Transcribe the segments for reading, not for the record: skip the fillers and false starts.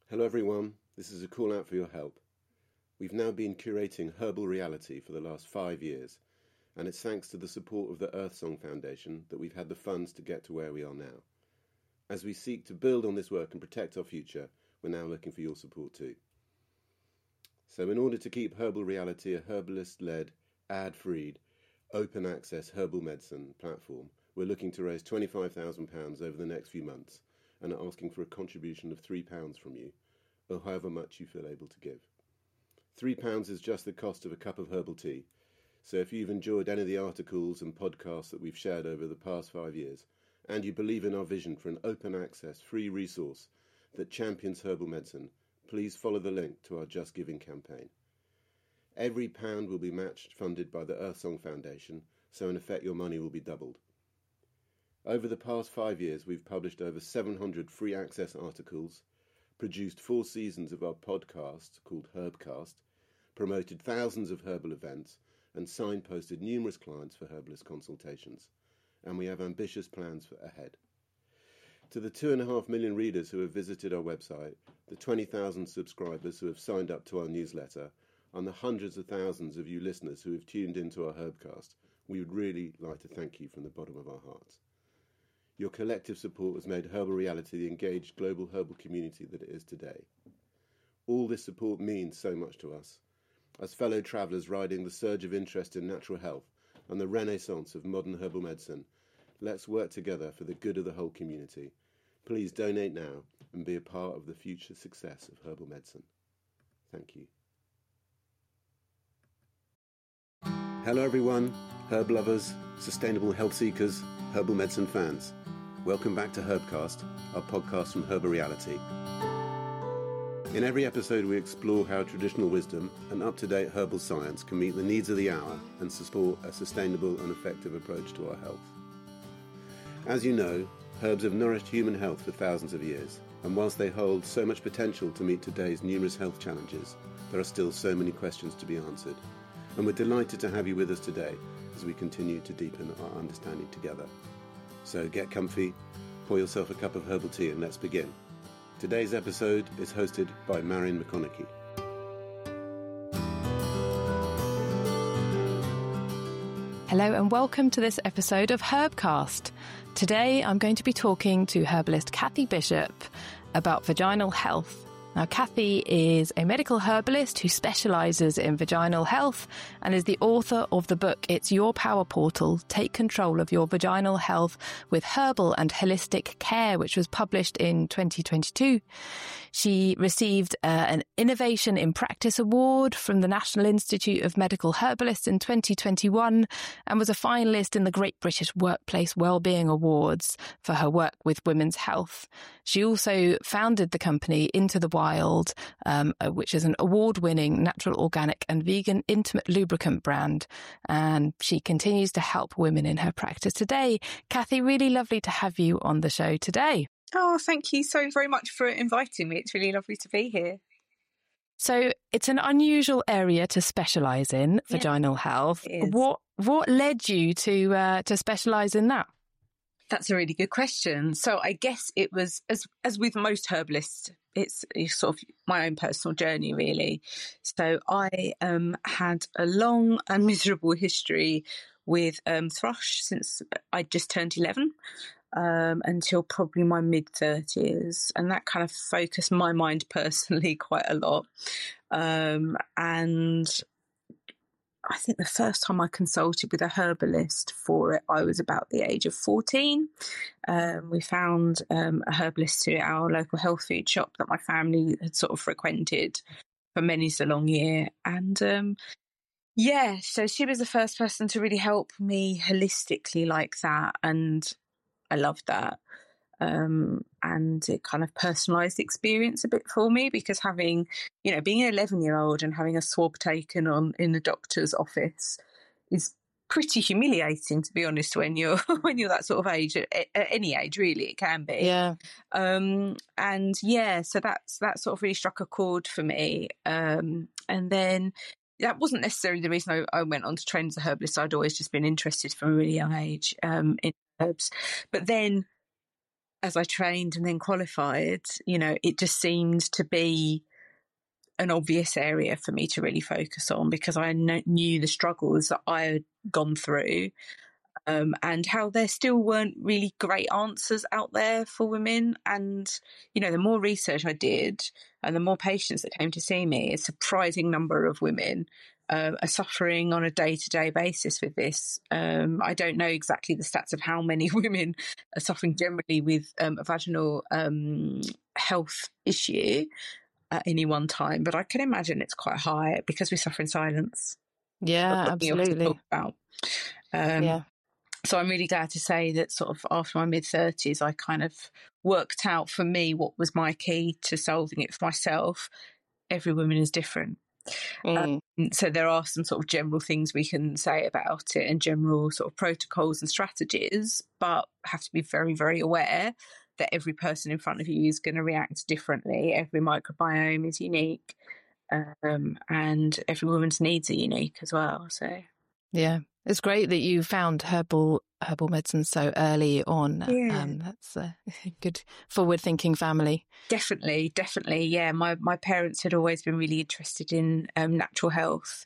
Hello everyone, this is a call out for your help. We've now been curating Herbal Reality for the last 5 years, and it's thanks to the support of the Earthsong Foundation that we've had the funds to get to where we are now. As we seek to build on this work and protect our future, we're now looking for your support too. So in order to keep Herbal Reality a herbalist-led, ad-free, open-access herbal medicine platform, we're looking to raise £25,000 over the next few months and are asking for a contribution of £3 from you, or however much you feel able to give. £3 is just the cost of a cup of herbal tea, so if you've enjoyed any of the articles and podcasts that we've shared over the past 5 years, and you believe in our vision for an open-access, free resource that champions herbal medicine, please follow the link to our Just Giving campaign. Every pound will be matched funded by the Earthsong Foundation, so in effect your money will be doubled. Over the past 5 years, we've published over 700 free access articles, produced 4 seasons of our podcast called Herbcast, promoted thousands of herbal events, and signposted numerous clients for herbalist consultations. And we have ambitious plans for ahead. To the 2.5 million readers who have visited our website, the 20,000 subscribers who have signed up to our newsletter, and the hundreds of thousands of you listeners who have tuned into our Herbcast, we would really like to thank you from the bottom of our hearts. Your collective support has made Herbal Reality the engaged global herbal community that it is today. All this support means so much to us. As fellow travellers riding the surge of interest in natural health and the renaissance of modern herbal medicine, let's work together for the good of the whole community. Please donate now and be a part of the future success of herbal medicine. Thank you. Hello everyone, herb lovers, sustainable health seekers, herbal medicine fans. Welcome back to Herbcast, our podcast from Herbal Reality. In every episode we explore how traditional wisdom and up-to-date herbal science can meet the needs of the hour and support a sustainable and effective approach to our health. As you know, herbs have nourished human health for thousands of years, and whilst they hold so much potential to meet today's numerous health challenges, there are still so many questions to be answered. And we're delighted to have you with us today as we continue to deepen our understanding together. So get comfy, pour yourself a cup of herbal tea and let's begin. Today's episode is hosted by Marion McConaughey. Hello and welcome to this episode of Herbcast. Today I'm going to be talking to herbalist Kathy Bishop about vaginal health. Now, Kathy is a medical herbalist who specialises in vaginal health and is the author of the book It's Your Power Portal, Take Control of Your Vaginal Health with Herbal and Holistic Care, which was published in 2022. She received an Innovation in Practice Award from the National Institute of Medical Herbalists in 2021 and was a finalist in the Great British Workplace Wellbeing Awards for her work with women's health. She also founded the company Into the Wild, which is an award-winning natural, organic and vegan intimate lubricant brand. And she continues to help women in her practice today. Kathy, really lovely to have you on the show today. Oh, thank you so very much for inviting me. It's really lovely to be here. So it's an unusual area to specialise in, vaginal health. What led you to specialise in that? That's a really good question. So I guess it was, as with most herbalists, it's sort of my own personal journey, really. So I had a long and miserable history with thrush since I just turned 11. Until probably my mid-30s, and that kind of focused my mind personally quite a lot. And I think the first time I consulted with a herbalist for it, I was about the age of 14. We found a herbalist at our local health food shop that my family had sort of frequented for many so long year. And so she was the first person to really help me holistically like that. And I loved that. And it kind of personalised the experience a bit for me, because having, being an 11-year-old and having a swab taken on in the doctor's office is pretty humiliating, to be honest, when you're that sort of age, at any age, really, it can be. Yeah. So that sort of really struck a chord for me. And then that wasn't necessarily the reason I went on to train as a herbalist. I'd always just been interested from a really young age in herbs. But then as I trained and then qualified, it just seemed to be an obvious area for me to really focus on, because I knew the struggles that I had gone through, and how there still weren't really great answers out there for women. And, the more research I did and the more patients that came to see me, a surprising number of women are suffering on a day-to-day basis with this. I don't know exactly the stats of how many women are suffering generally with a vaginal health issue at any one time, but I can imagine it's quite high because we suffer in silence. Yeah, absolutely. Yeah. So I'm really glad to say that sort of after my mid-30s, I kind of worked out for me what was my key to solving it for myself. Every woman is different. So there are some sort of general things we can say about it and general sort of protocols and strategies, but have to be very, very aware that every person in front of you is going to react differently. Every microbiome is unique, and every woman's needs are unique as well. So yeah, it's great that you found herbal medicine so early on. Yeah. That's a good forward-thinking family. Definitely. Yeah, my parents had always been really interested in natural health.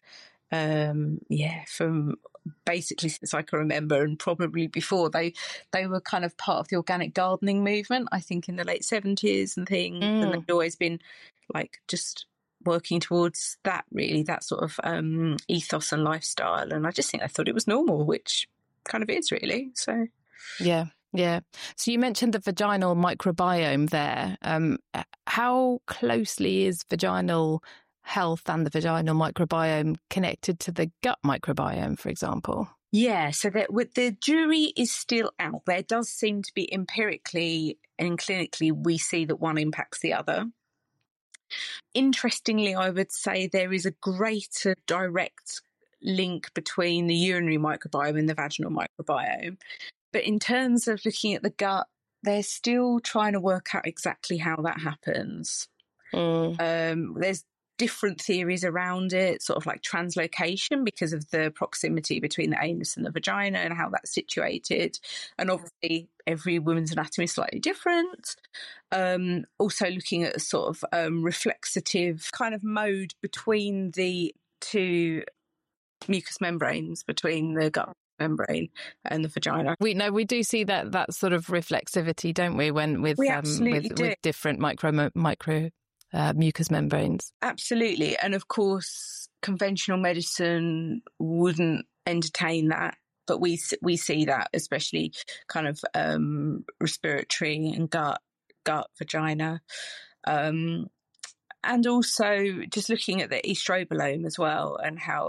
From basically since I can remember, and probably before. They were kind of part of the organic gardening movement, I think, in the late 70s and things. And they'd always been like just working towards that, really, that sort of ethos and lifestyle. And I just think I thought it was normal, which kind of is, really. So yeah. So you mentioned the vaginal microbiome there. How closely is vaginal health and the vaginal microbiome connected to the gut microbiome, for example? Yeah, so the jury is still out. There does seem to be empirically and clinically, we see that one impacts the other. Interestingly, I would say there is a greater direct link between the urinary microbiome and the vaginal microbiome. But in terms of looking at the gut, they're still trying to work out exactly how that happens. There's different theories around it, sort of like translocation because of the proximity between the anus and the vagina and how that's situated. And obviously every woman's anatomy is slightly different. Also looking at a sort of reflexive kind of mode between the two mucous membranes, between the gut membrane and the vagina. We do see that sort of reflexivity, don't we, when with different micro mucous membranes. Absolutely. And of course, conventional medicine wouldn't entertain that, but we see that, especially kind of respiratory and gut, vagina. And also just looking at the estrobolome as well, and how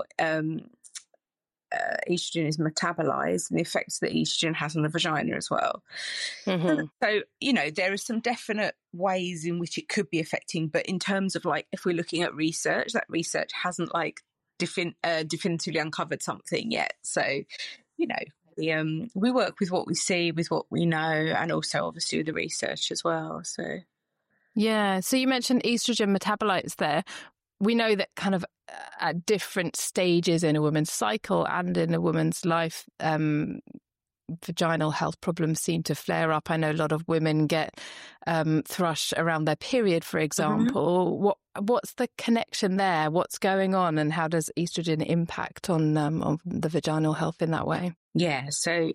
estrogen is metabolized and the effects that estrogen has on the vagina as well. So, there are some definite ways in which it could be affecting, but in terms of like, if we're looking at research, that research hasn't like definitively uncovered something yet. So, we work with what we see, with what we know, and also obviously with the research as well. So, yeah. So you mentioned estrogen metabolites there. We know that kind of at different stages in a woman's cycle and in a woman's life, vaginal health problems seem to flare up. I know a lot of women get thrush around their period, for example. What's the connection there? What's going on, and how does estrogen impact on the vaginal health in that way? Yeah, so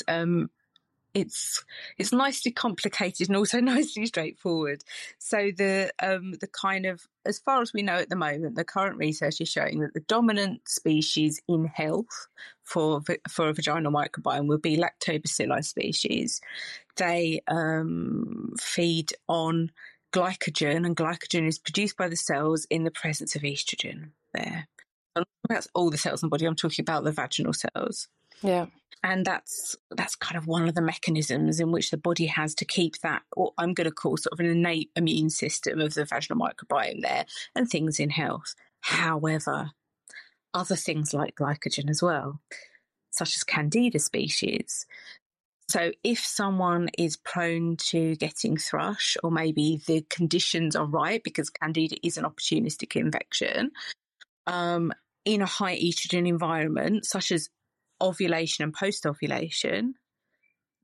it's nicely complicated and also nicely straightforward. So the kind of, as far as we know at the moment, the current research is showing that the dominant species in health for a vaginal microbiome will be lactobacilli species. They feed on glycogen, and glycogen is produced by the cells in the presence of estrogen. There, I'm not talking about all the cells in the body. I'm talking about the vaginal cells. Yeah. And that's kind of one of the mechanisms in which the body has to keep that, what I'm going to call sort of an innate immune system of the vaginal microbiome there, and things in health. However, other things like glycogen as well, such as Candida species. So if someone is prone to getting thrush, or maybe the conditions are right, because Candida is an opportunistic infection, in a high estrogen environment, such as ovulation and post-ovulation,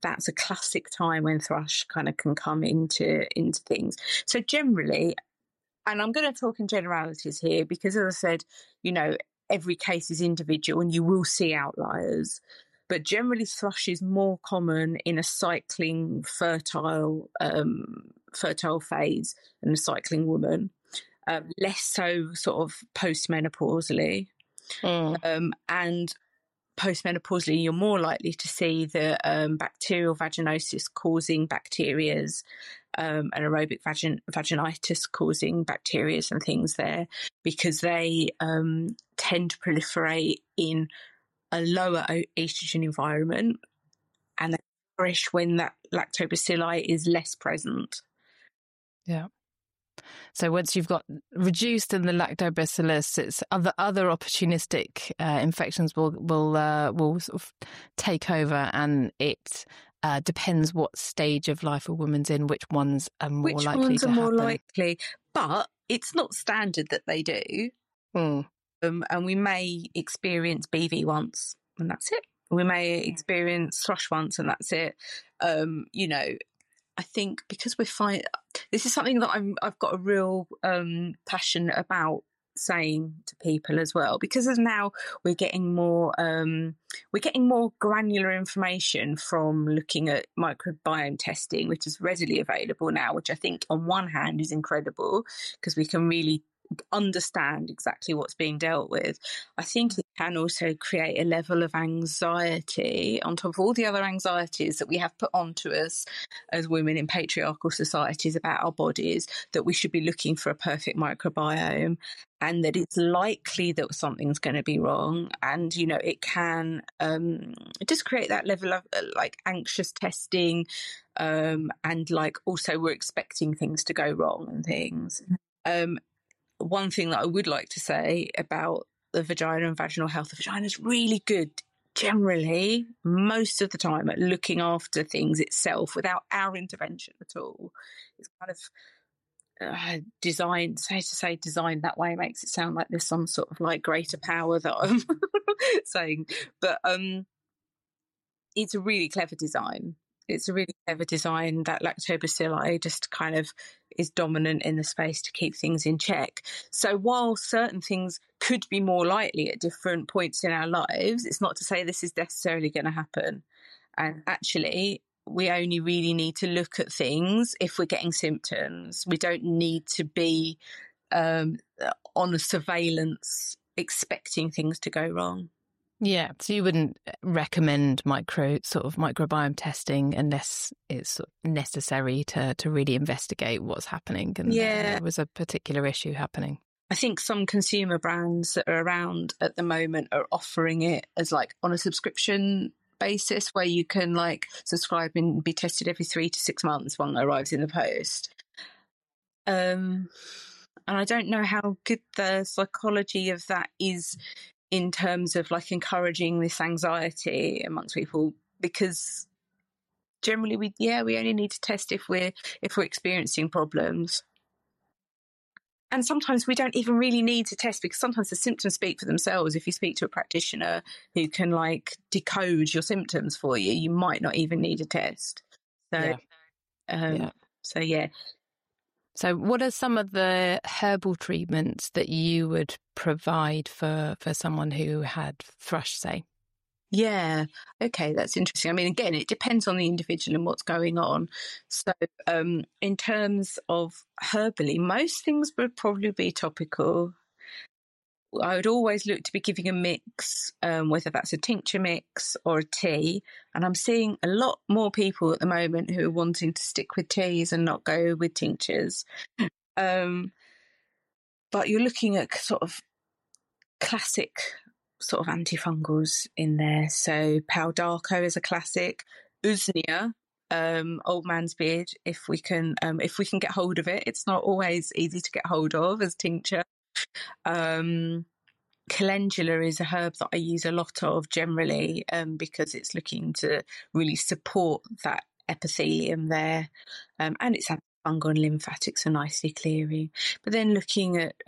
that's a classic time when thrush kind of can come into things. So generally, and I'm going to talk in generalities here because, as I said, every case is individual and you will see outliers. But generally, thrush is more common in a cycling fertile phase and a cycling woman, less so sort of postmenopausally. And postmenopausally, you're more likely to see the bacterial vaginosis causing bacterias and aerobic vaginitis causing bacterias and things there, because they tend to proliferate in a lower estrogen environment, and they flourish when that lactobacilli is less present. Yeah. So once you've got reduced in the lactobacillus, it's other opportunistic infections will sort of take over, and it depends what stage of life a woman's in, which ones are more likely to happen. Which ones are more likely, but it's not standard that they do. And we may experience BV once, and that's it. We may experience thrush once, and that's it. I think because we're this is something that I've got a real passion about saying to people as well, because as now we're getting more granular information from looking at microbiome testing, which is readily available now, which I think on one hand is incredible because we can really understand exactly what's being dealt with. I think it can also create a level of anxiety on top of all the other anxieties that we have put onto us as women in patriarchal societies about our bodies, that we should be looking for a perfect microbiome, and that it's likely that something's going to be wrong. And it can just create that level of like anxious testing, and like also we're expecting things to go wrong and things. One thing that I would like to say about the vagina and vaginal health, the vagina is really good generally most of the time at looking after things itself without our intervention at all. It's kind of designed that way makes it sound like there's some sort of like greater power that I'm saying, but it's a really clever design. It's a really clever design. That lactobacilli just kind of is dominant in the space to keep things in check. So while certain things could be more likely at different points in our lives, it's not to say this is necessarily going to happen. And actually, we only really need to look at things if we're getting symptoms. We don't need to be on a surveillance expecting things to go wrong. Yeah, so you wouldn't recommend microbiome testing unless it's sort of necessary to really investigate what's happening and there was a particular issue happening. I think some consumer brands that are around at the moment are offering it as like on a subscription basis, where you can like subscribe and be tested every 3 to 6 months when it arrives in the post. And I don't know how good the psychology of that is in terms of like encouraging this anxiety amongst people, because generally we only need to test if we're experiencing problems. And sometimes we don't even really need to test, because sometimes the symptoms speak for themselves. If you speak to a practitioner who can like decode your symptoms for you, you might not even need a test. So what are some of the herbal treatments that you would provide for someone who had thrush, say? Yeah, okay, that's interesting. I mean, again, it depends on the individual and what's going on. So in terms of herbally, most things would probably be topical. I would always look to be giving a mix, whether that's a tincture mix or a tea. And I'm seeing a lot more people at the moment who are wanting to stick with teas and not go with tinctures. But you're looking at sort of classic sort of antifungals in there. So Palo d'Arco is a classic. Usnea, old man's beard, if we can get hold of it. It's not always easy to get hold of as tincture. Calendula is a herb that I use a lot of generally, because it's looking to really support that epithelium there, and it's antifungal and lymphatics are nicely clearing. But then looking at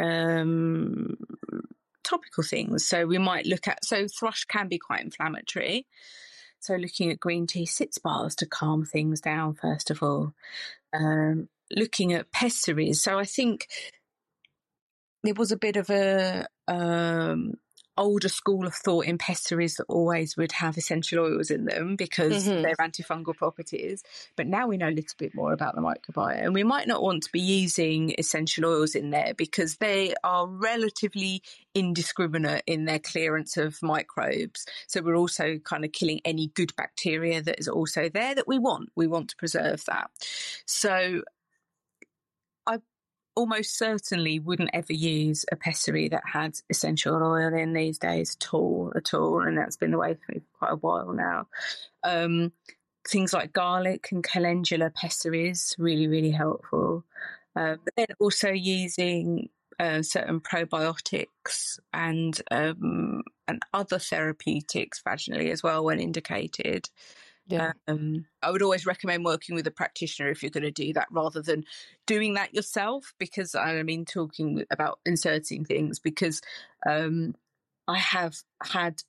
topical things, so we might look at, so thrush can be quite inflammatory. So looking at green tea sitz bars to calm things down, first of all. Looking at pessaries. So I think there was a bit of a older school of thought in pessaries that always would have essential oils in them because they're antifungal properties. But now we know a little bit more about the microbiome, and we might not want to be using essential oils in there because they are relatively indiscriminate in their clearance of microbes. So we're also kind of killing any good bacteria that is also there that we want. We want to preserve that. So I almost certainly wouldn't ever use a pessary that had essential oil in these days at all, and that's been the way for me for quite a while now. Things like garlic and calendula pessaries, really, really helpful. But then also using certain probiotics and other therapeutics vaginally as well when indicated. Yeah. I would always recommend working with a practitioner if you're going to do that rather than doing that yourself, because I mean talking about inserting things, because I have had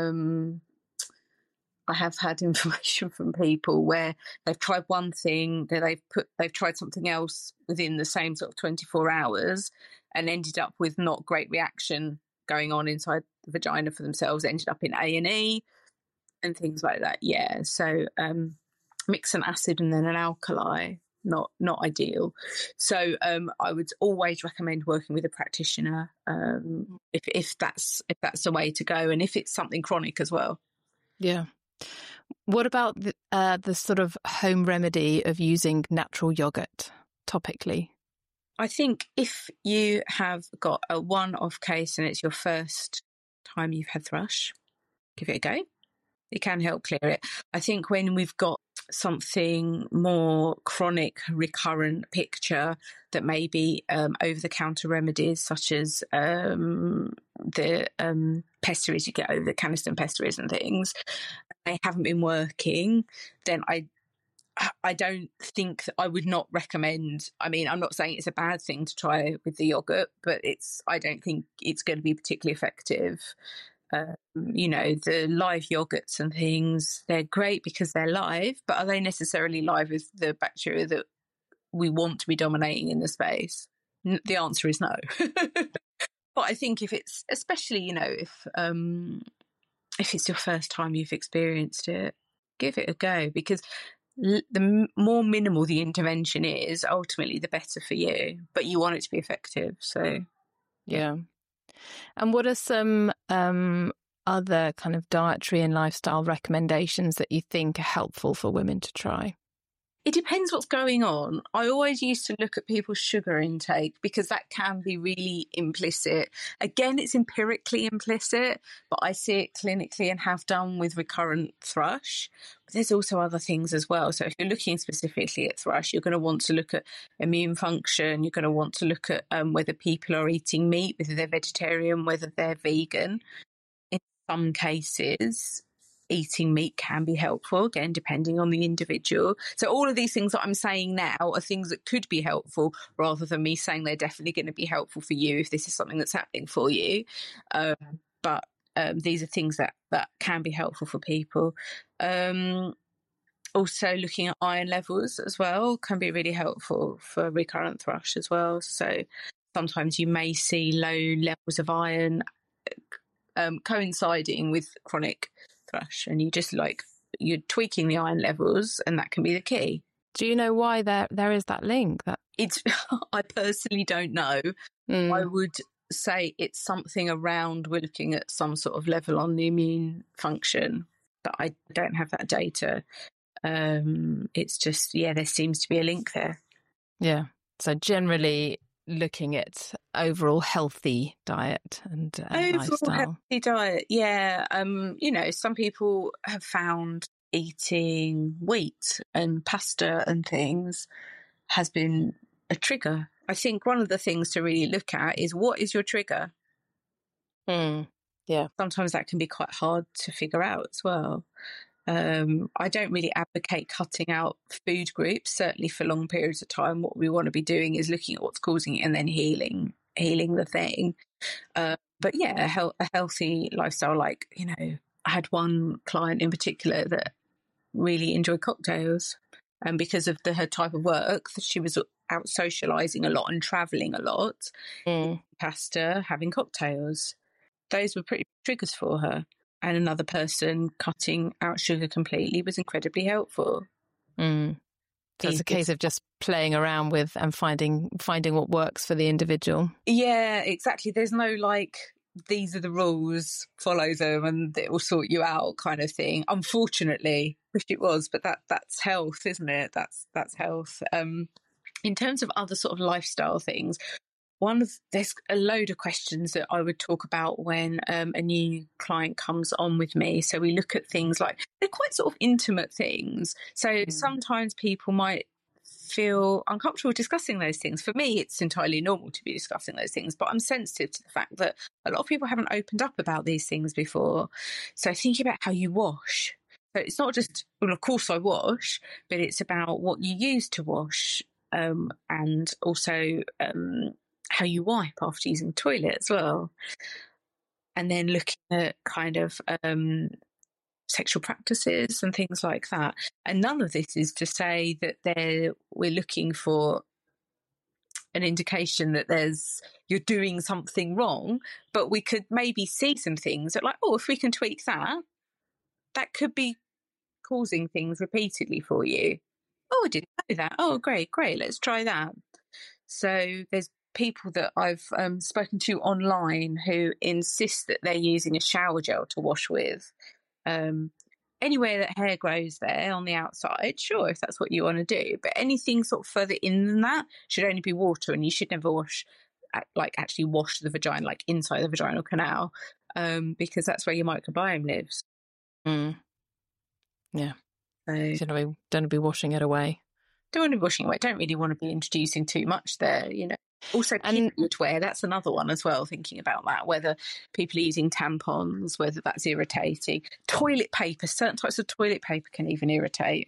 information from people where they've tried one thing, that they've tried something else within the same sort of 24 hours and ended up with not great reaction going on inside the vagina for themselves, ended up in A&E and things like that. Yeah, so mix an acid and then an alkali, not ideal. So I would always recommend working with a practitioner if that's the way to go, and if it's something chronic as well. Yeah. What about the sort of home remedy of using natural yogurt topically? I think if you have got a one-off case and it's your first time you've had thrush, give it a go. It can help clear it. I think when we've got something more chronic, recurrent picture that may be over-the-counter remedies, such as the pessaries you get over the Canesten pessaries and things, they haven't been working, then I don't think that I would not recommend. I mean, I'm not saying it's a bad thing to try with the yogurt, but I don't think it's going to be particularly effective. The live yogurts and things, they're great because they're live, but are they necessarily live with the bacteria that we want to be dominating in the space? The answer is no. But I think if it's, especially, if it's your first time you've experienced it, give it a go, because the more minimal the intervention is, ultimately the better for you, but you want it to be effective. So, yeah. And what are some other kind of dietary and lifestyle recommendations that you think are helpful for women to try? It depends what's going on. I always used to look at people's sugar intake because that can be really implicit. Again, it's empirically implicit, but I see it clinically and have done with recurrent thrush. But there's also other things as well. So if you're looking specifically at thrush, you're going to want to look at immune function. You're going to want to look at whether people are eating meat, whether they're vegetarian, whether they're vegan. In some cases, eating meat can be helpful, again, depending on the individual. So all of these things that I'm saying now are things that could be helpful, rather than me saying they're definitely going to be helpful for you if this is something that's happening for you. But these are things that can be helpful for people. Also, looking at iron levels as well can be really helpful for recurrent thrush as well. So sometimes you may see low levels of iron coinciding with chronic thrush, and you're tweaking the iron levels, and that can be the key. Do you know why there is that link? I personally don't know. I would say it's something around, we're looking at some sort of level on the immune function, but I don't have that data. It's just, there seems to be a link there. Yeah. So generally looking at overall healthy diet and lifestyle. Healthy diet, yeah. Some people have found eating wheat and pasta and things has been a trigger. I think one of the things to really look at is, what is your trigger? Yeah. Sometimes that can be quite hard to figure out as well. I don't really advocate cutting out food groups, certainly for long periods of time. What we want to be doing is looking at what's causing it and then healing the thing. But yeah, a healthy lifestyle, like, I had one client in particular that really enjoyed cocktails, and because of her type of work, she was out socialising a lot and travelling a lot, pasta, having cocktails. Those were pretty triggers for her. And another person cutting out sugar completely was incredibly helpful. So it's a case of just playing around with and finding what works for the individual. Yeah, exactly. There's no like, these are the rules, follow them and it will sort you out kind of thing. Unfortunately, wish it was, but that's health, isn't it? That's health. In terms of other sort of lifestyle things, there's a load of questions that I would talk about when a new client comes on with me. So we look at things like, they're quite sort of intimate things. So sometimes people might feel uncomfortable discussing those things. For me, it's entirely normal to be discussing those things, but I'm sensitive to the fact that a lot of people haven't opened up about these things before. So thinking about how you wash. So it's not just, well, of course I wash, but it's about what you use to wash, and also how you wipe after using the toilet as well. And then looking at kind of sexual practices and things like that. And none of this is to say that we're looking for an indication that you're doing something wrong, but we could maybe see some things that, like, oh, if we can tweak that could be causing things repeatedly for you. Oh, I didn't know that. Oh, great, let's try that. So there's people that I've spoken to online who insist that they're using a shower gel to wash with. Anywhere that hair grows there on the outside, sure, if that's what you want to do. But anything sort of further in than that should only be water, and you should never actually wash the vagina, like inside the vaginal canal, because that's where your microbiome lives. Yeah. So don't want to be washing it away. Don't want to be washing away. Don't really want to be introducing too much there, you know. Also, period wear, that's another one as well, thinking about that, whether people are using tampons, whether that's irritating. Toilet paper, certain types of toilet paper can even irritate.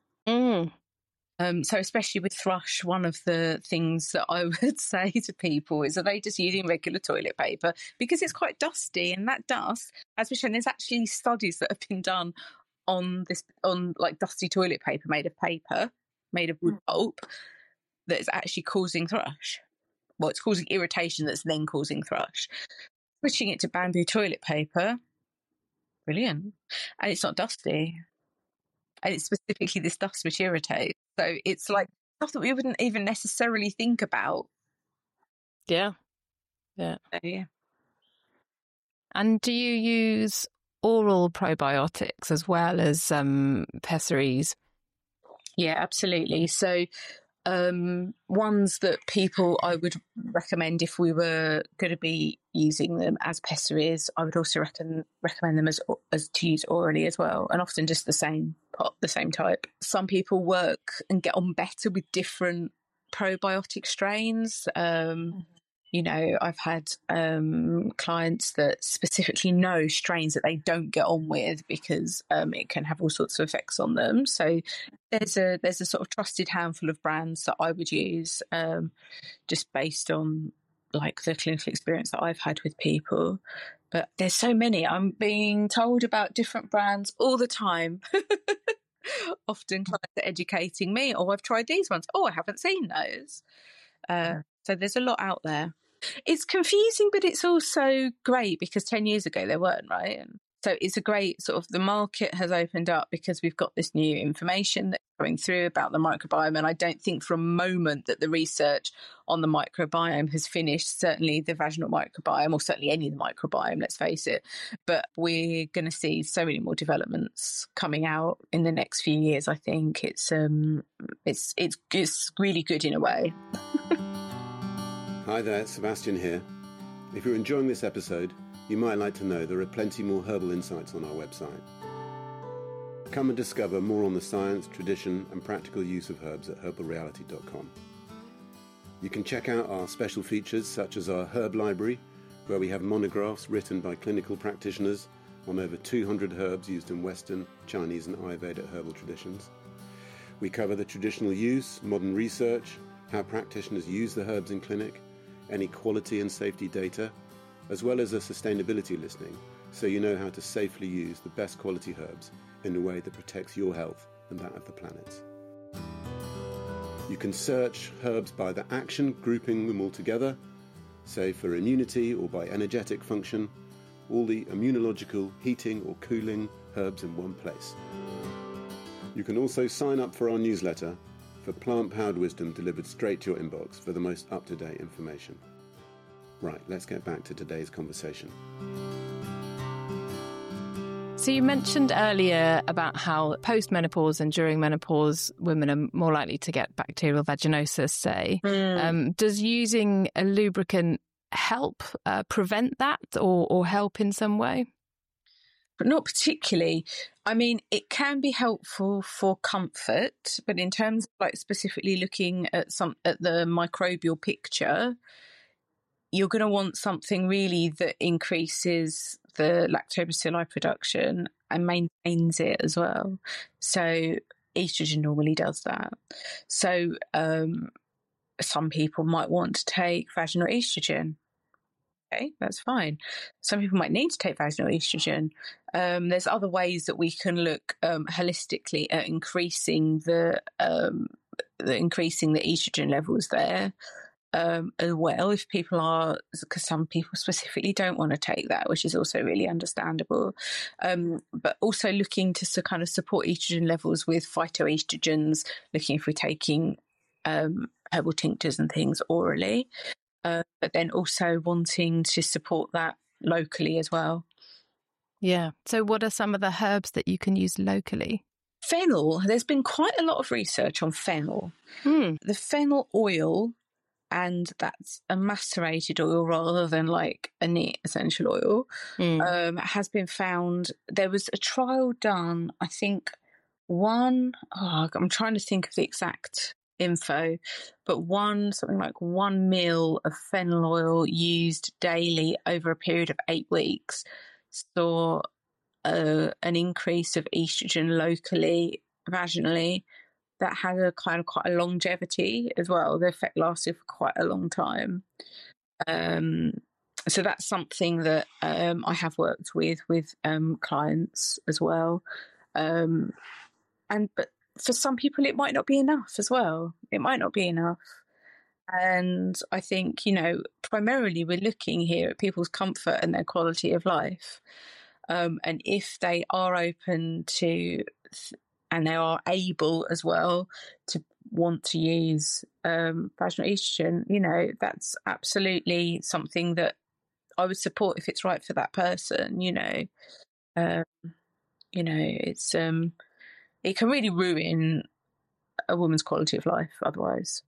So especially with thrush, one of the things that I would say to people is, are they just using regular toilet paper? Because it's quite dusty, and that dust, as we're showing, there's actually studies that have been done on like dusty toilet paper made of wood pulp that is actually causing thrush. Well, it's causing irritation that's then causing thrush. Switching it to bamboo toilet paper, brilliant. And it's not dusty. And it's specifically this dust which irritates. So it's like stuff that we wouldn't even necessarily think about. Yeah. So, yeah. And do you use oral probiotics as well as pessaries? Yeah, absolutely. So ones that I would recommend if we were going to be using them as pessaries, I would also recommend them as to use orally as well, and often just the same type. Some people work and get on better with different probiotic strains. You know, I've had clients that specifically know strains that they don't get on with because it can have all sorts of effects on them. So there's a sort of trusted handful of brands that I would use, just based on like the clinical experience that I've had with people. But there's so many. I'm being told about different brands all the time. Often clients are educating me. Oh, I've tried these ones. Oh, I haven't seen those. So there's a lot out there. It's confusing, but it's also great because 10 years ago there weren't, right? And so it's a great sort of, the market has opened up because we've got this new information that's going through about the microbiome. And I don't think for a moment that the research on the microbiome has finished, certainly the vaginal microbiome, or certainly any of the microbiome, let's face it. But we're going to see so many more developments coming out in the next few years. I think it's really good in a way. Hi there, Sebastian here. If you're enjoying this episode, you might like to know there are plenty more herbal insights on our website. Come and discover more on the science, tradition and practical use of herbs at herbalreality.com. You can check out our special features such as our herb library, where we have monographs written by clinical practitioners on over 200 herbs used in Western, Chinese and Ayurvedic herbal traditions. We cover the traditional use, modern research, how practitioners use the herbs in clinic, any quality and safety data, as well as a sustainability listing so you know how to safely use the best quality herbs in a way that protects your health and that of the planet. You can search herbs by the action, grouping them all together, say for immunity or by energetic function, all the immunological, heating or cooling herbs in one place. You can also sign up for our newsletter for plant-powered wisdom delivered straight to your inbox for the most up-to-date information. Right, let's get back to today's conversation. So you mentioned earlier about how post-menopause and during menopause, women are more likely to get bacterial vaginosis, say. Does using a lubricant help prevent that or help in some way? But not particularly. I mean, it can be helpful for comfort, but in terms of like specifically looking at the microbial picture, you're going to want something really that increases the lactobacilli production and maintains it as well. So estrogen normally does that. So some people might want to take vaginal estrogen. Okay, that's fine. Some people might need to take vaginal estrogen. There's other ways that we can look holistically at increasing the estrogen levels there. As well, if people are, because some people specifically don't want to take that, which is also really understandable. But also looking to kind of support estrogen levels with phytoestrogens, looking if we're taking herbal tinctures and things orally, but then also wanting to support that locally as well. Yeah. So what are some of the herbs that you can use locally? Fennel. There's been quite a lot of research on fennel. The fennel oil, and that's a macerated oil rather than like a neat essential oil, has been found. There was a trial done, I think I'm trying to think of the exact info, but something like 1 ml of fennel oil used daily over a period of 8 weeks saw an increase of estrogen locally, vaginally, that had a kind of quite a longevity as well. The effect lasted for quite a long time. So that's something that I have worked with clients as well. But for some people, it might not be enough as well. It might not be enough. And I think, primarily we're looking here at people's comfort and their quality of life. And if they are open to and they are able as well to want to use vaginal estrogen, that's absolutely something that I would support if it's right for that person. It's it can really ruin a woman's quality of life otherwise.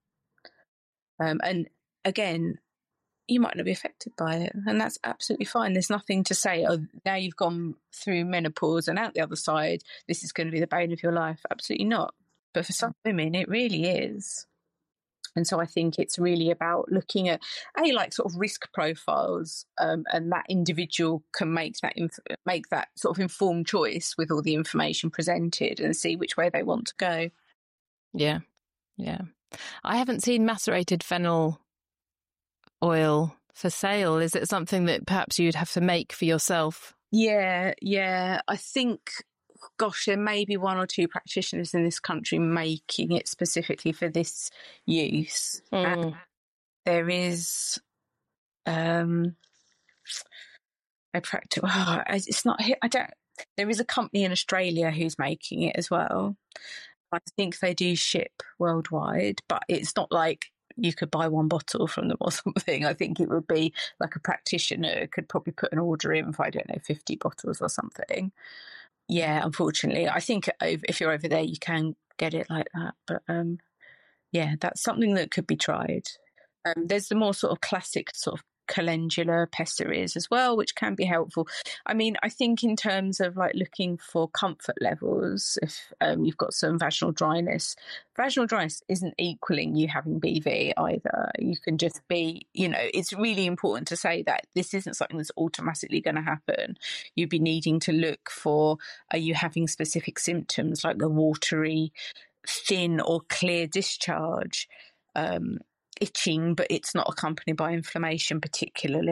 And again, you might not be affected by it, and that's absolutely fine. There's nothing to say, oh, now you've gone through menopause and out the other side, this is going to be the bane of your life. Absolutely not. But for some women, it really is. And so I think it's really about looking at sort of risk profiles, and that individual can make that sort of informed choice with all the information presented and see which way they want to go. Yeah. I haven't seen macerated fennel oil for sale. Is it something that perhaps you'd have to make for yourself? Yeah. I think, gosh, there may be 1 or 2 practitioners in this country making it specifically for this use. And there is a practice. It's not. There is a company in Australia who's making it as well. I think they do ship worldwide, but it's not like you could buy 1 bottle from them or something. I think it would be like a practitioner could probably put an order in for, 50 bottles or something. Yeah, unfortunately. I think if you're over there, you can get it like that. But that's something that could be tried. There's the more sort of classic sort of calendula pessaries as well, which can be helpful. I mean, I think in terms of like looking for comfort levels, if you've got some vaginal dryness isn't equaling you having BV either. You can just be, it's really important to say that this isn't something that's automatically going to happen. You'd be needing to look for, are you having specific symptoms like the watery, thin or clear discharge, itching, but it's not accompanied by inflammation particularly.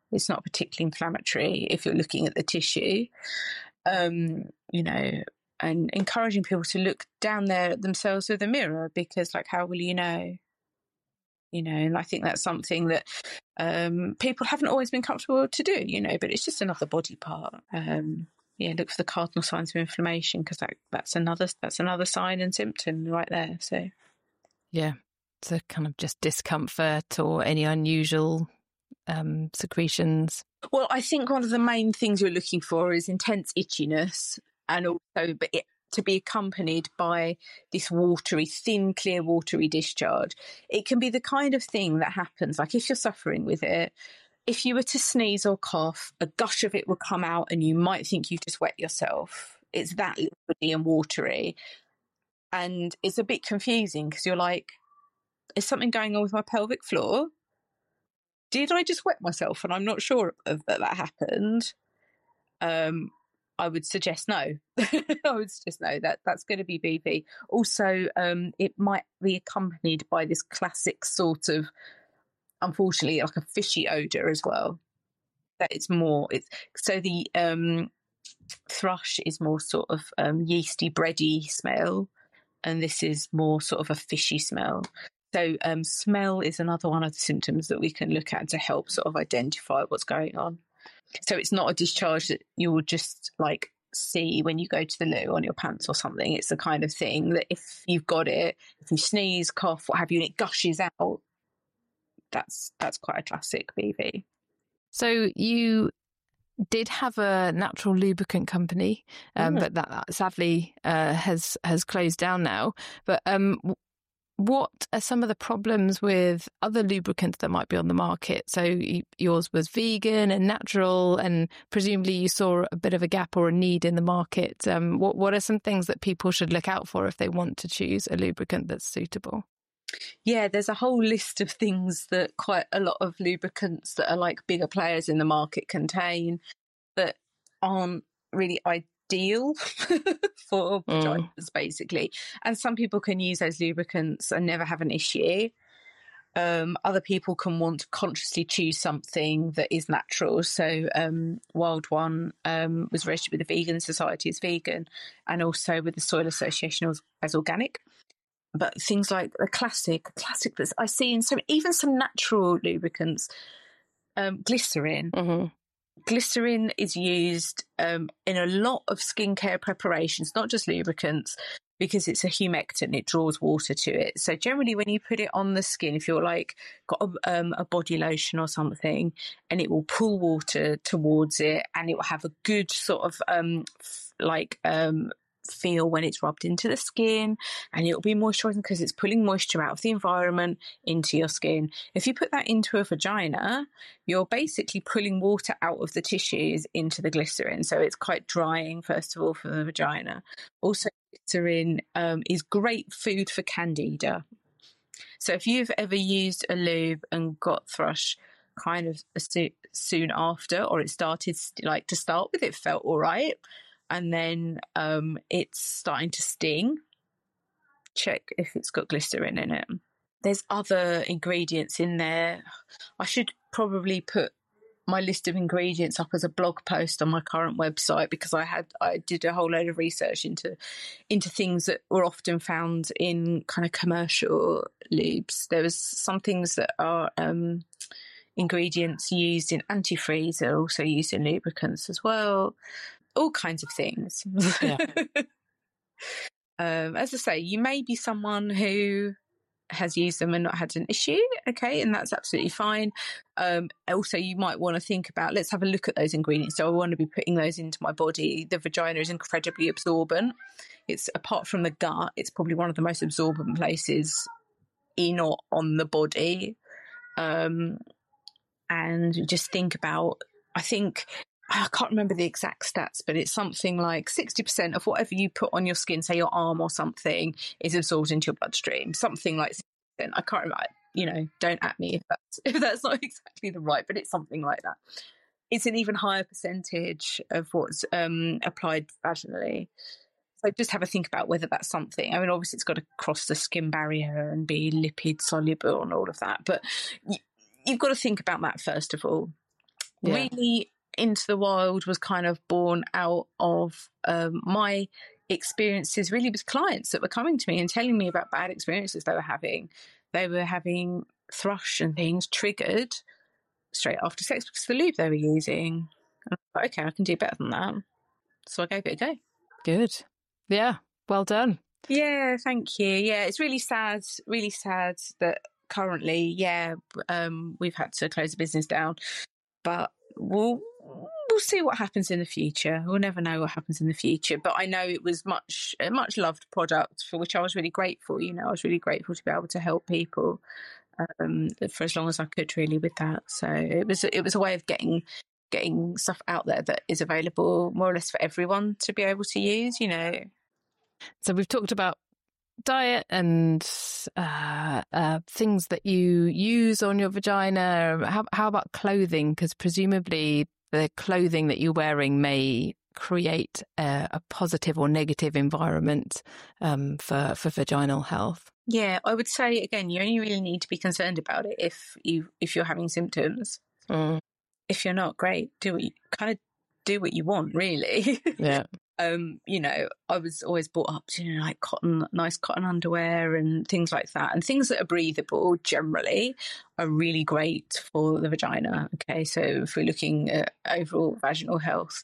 It's not particularly inflammatory if you're looking at the tissue. You know, and encouraging people to look down there at themselves with a mirror, because like, how will you know? You know, and I think that's something that people haven't always been comfortable to do, you know, but it's just another body part. Look for the cardinal signs of inflammation, because that's another sign and symptom right there. So yeah, so kind of just discomfort or any unusual secretions. Well, I think one of the main things you're looking for is intense itchiness, and also to be accompanied by this thin, clear, watery discharge. It can be the kind of thing that happens, like if you're suffering with it, if you were to sneeze or cough, a gush of it will come out and you might think you've just wet yourself. It's that liquidy and watery. And it's a bit confusing, because you're like, is something going on with my pelvic floor? Did I just wet myself and I'm not sure that happened? I would suggest no. I would suggest no. That's going to be BV. Also, it might be accompanied by this classic sort of, unfortunately, like a fishy odour as well. That so the thrush is more sort of yeasty, bready smell, and this is more sort of a fishy smell. So smell is another one of the symptoms that we can look at to help sort of identify what's going on. So it's not a discharge that you will just like see when you go to the loo on your pants or something. It's the kind of thing that if you've got it, if you sneeze, cough, what have you, and it gushes out, that's quite a classic BV. So you did have a natural lubricant company, but that sadly has closed down now. But what are some of the problems with other lubricants that might be on the market? So yours was vegan and natural, and presumably you saw a bit of a gap or a need in the market. What are some things that people should look out for if they want to choose a lubricant that's suitable? Yeah, there's a whole list of things that quite a lot of lubricants that are like bigger players in the market contain that aren't really ideal for vaginas, basically. And some people can use those lubricants and never have an issue. Other people can want to consciously choose something that is natural. So Wild One was registered with the Vegan Society as vegan, and also with the Soil Association as organic. But things like a classic that I see in even some natural lubricants, glycerin. Mm-hmm. Glycerin is used in a lot of skincare preparations, not just lubricants, because it's a humectant. It draws water to it. So generally when you put it on the skin, if you're like got a body lotion or something, and it will pull water towards it, and it will have a good sort of feel when it's rubbed into the skin, and it'll be moisturizing because it's pulling moisture out of the environment into your skin. If you put that into a vagina, you're basically pulling water out of the tissues into the glycerin, so it's quite drying first of all for the vagina. Also, glycerin is great food for candida. So if you've ever used a lube and got thrush kind of soon after, or it started to start with, it felt all right, and then it's starting to sting, check if it's got glycerin in it. There's other ingredients in there. I should probably put my list of ingredients up as a blog post on my current website, because I did a whole load of research into things that were often found in kind of commercial lubes. There was some things that are ingredients used in antifreeze that are also used in lubricants as well. All kinds of things. Yeah. As I say, you may be someone who has used them and not had an issue, okay, and that's absolutely fine. Also, you might want to think about, let's have a look at those ingredients. So I want to be putting those into my body. The vagina is incredibly absorbent. It's, apart from the gut, it's probably one of the most absorbent places in or on the body. And just think about, I can't remember the exact stats, but it's something like 60% of whatever you put on your skin, say your arm or something, is absorbed into your bloodstream. Something like 60%. I can't remember. Don't at me if that's not exactly the right, but it's something like that. It's an even higher percentage of what's applied vaginally. So just have a think about whether that's something. I mean, obviously it's got to cross the skin barrier and be lipid soluble and all of that, but you've got to think about that first of all. really into the wild was kind of born out of my experiences really with clients that were coming to me and telling me about bad experiences they were having. They were having thrush and things triggered straight after sex because of the lube they were using. And I thought, okay, I can do better than that. So I gave it a go. Good. Yeah. Well done. Yeah, thank you. Yeah, it's really sad that currently, we've had to close the business down. But we'll see what happens in the future. We'll never know what happens in the future. But I know it was a much loved product for which I was really grateful. You know, I was really grateful to be able to help people for as long as I could, really, with that. So it was a way of getting stuff out there that is available more or less for everyone to be able to use. You know. So we've talked about diet and things that you use on your vagina. How about clothing? Because presumably the clothing that you're wearing may create a positive or negative environment for vaginal health. Yeah, I would say, again, you only really need to be concerned about it if you're having symptoms. If you're not, great, do what you want, really. Yeah. You know, I was always brought up to, like nice cotton underwear and things like that. And things that are breathable generally are really great for the vagina. Okay, so if we're looking at overall vaginal health,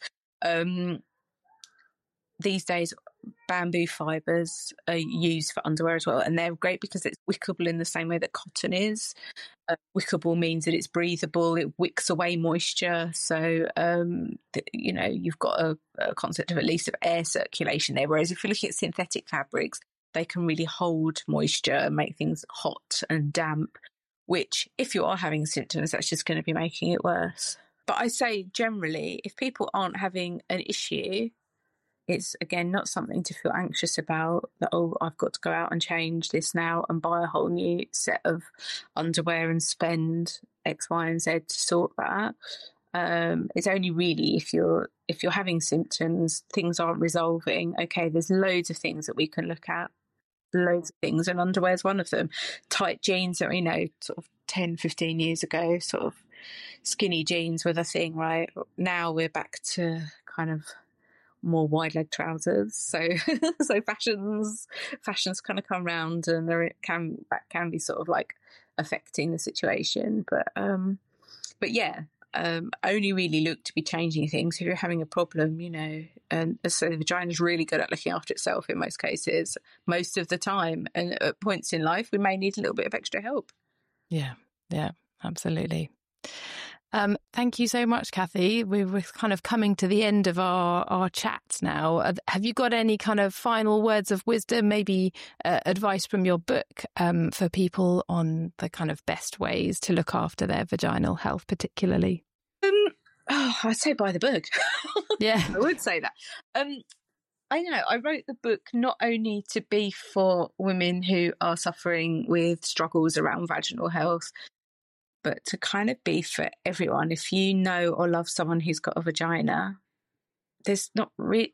these days bamboo fibres are used for underwear as well. And they're great because it's wickable in the same way that cotton is. Wickable means that it's breathable, it wicks away moisture. So, you know, you've got a concept of at least of air circulation there. Whereas if you're looking at synthetic fabrics, they can really hold moisture and make things hot and damp, which if you are having symptoms, that's just going to be making it worse. But I say generally, if people aren't having an issue, it's, again, not something to feel anxious about, that, oh, I've got to go out and change this now and buy a whole new set of underwear and spend X, Y, and Z to sort that. It's only really if you're having symptoms, things aren't resolving. Okay, there's loads of things that we can look at. Loads of things, and underwear is one of them. Tight jeans that, you know, sort of 10, 15 years ago, sort of skinny jeans were the thing, right? Now we're back to kind of more wide leg trousers, so fashions kind of come round, and that can be sort of like affecting the situation, but yeah, only really look to be changing things if you're having a problem, you know. And so the vagina is really good at looking after itself in most cases, most of the time, and at points in life we may need a little bit of extra help. Yeah, absolutely. Thank you so much, Cathy. We're kind of coming to the end of our chat now. Have you got any kind of final words of wisdom, maybe advice from your book for people on the kind of best ways to look after their vaginal health, particularly? I'd say buy the book. Yeah. I would say that. I know I wrote the book not only to be for women who are suffering with struggles around vaginal health, but to kind of be for everyone. If you know or love someone who's got a vagina, there's not really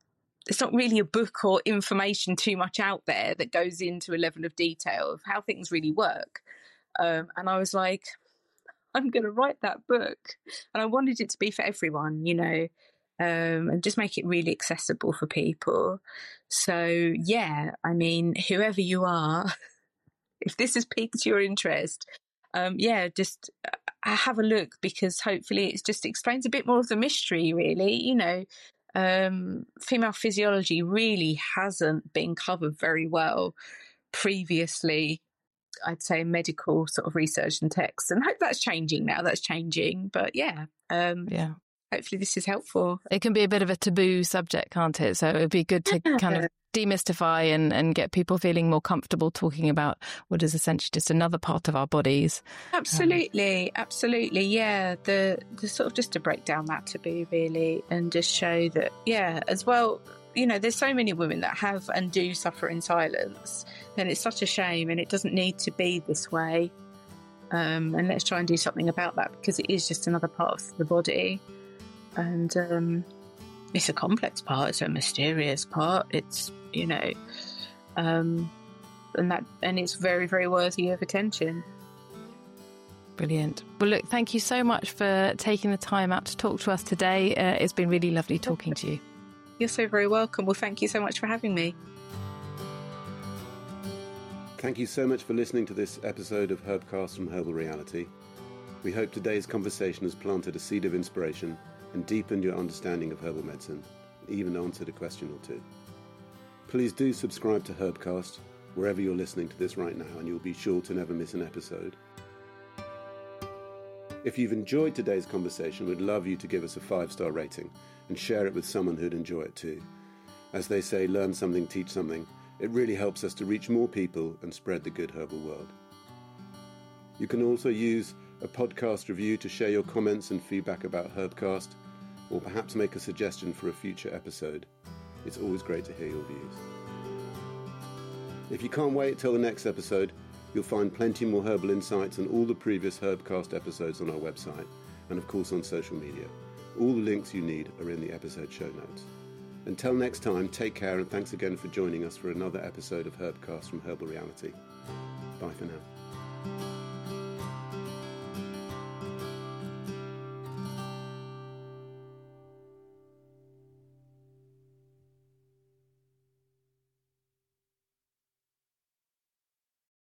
a book or information too much out there that goes into a level of detail of how things really work. And I was like, I'm going to write that book. And I wanted it to be for everyone, you know, and just make it really accessible for people. So, yeah, I mean, whoever you are, if this has piqued your interest, just have a look, because hopefully it just explains a bit more of the mystery, really. You know, female physiology really hasn't been covered very well previously, I'd say, medical sort of research and texts, and I hope that's changing now. But hopefully this is helpful. It can be a bit of a taboo subject, can't it? So it would be good to kind of demystify and get people feeling more comfortable talking about what is essentially just another part of our bodies. Absolutely. Yeah, the sort of just to break down that taboo, really, and just show that, yeah, as well, you know, there's so many women that have and do suffer in silence, and it's such a shame, and it doesn't need to be this way. And let's try and do something about that, because it is just another part of the body. And it's a complex part, it's a mysterious part, it's, you know, and it's very, very worthy of attention. Brilliant. Well, look, thank you so much for taking the time out to talk to us today. It's been really lovely talking to you. You're so very welcome. Well, thank you so much for having me. Thank you so much for listening to this episode of Herbcast from Herbal Reality. We hope today's conversation has planted a seed of inspiration and deepened your understanding of herbal medicine, and even answered a question or two. Please do subscribe to Herbcast wherever you're listening to this right now, and you'll be sure to never miss an episode. If you've enjoyed today's conversation, we'd love you to give us a 5-star rating and share it with someone who'd enjoy it too. As they say, learn something, teach something. It really helps us to reach more people and spread the good herbal world. You can also use a podcast review to share your comments and feedback about Herbcast, or perhaps make a suggestion for a future episode. It's always great to hear your views. If you can't wait till the next episode, you'll find plenty more herbal insights and all the previous Herbcast episodes on our website, and of course on social media. All the links you need are in the episode show notes. Until next time, take care, and thanks again for joining us for another episode of Herbcast from Herbal Reality. Bye for now.